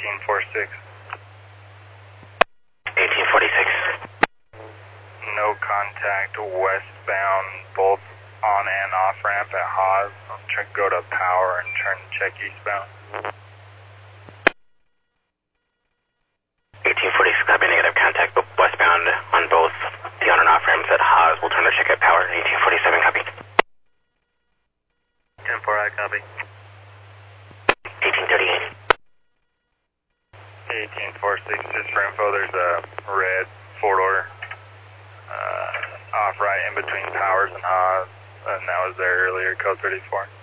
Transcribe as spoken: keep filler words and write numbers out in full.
eighteen forty-six. eighteen forty-six. No contact westbound, both on and off ramp at Haas. I'm trying to go to power and turn and check eastbound. eighteen forty-six, copy, negative contact westbound on both the on and off ramps at Haas. We'll turn to check at power. eighteen forty-seven, copy. ten four, I copy. eighteen thirty-eight. eighteen forty-six, just for info, there's a red four-door uh, off right in between Powers and Haas, and that was there earlier, code thirty-four.